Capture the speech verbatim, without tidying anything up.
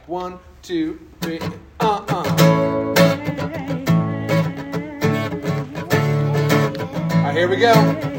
One, two, three, uh-uh. All right, here we go.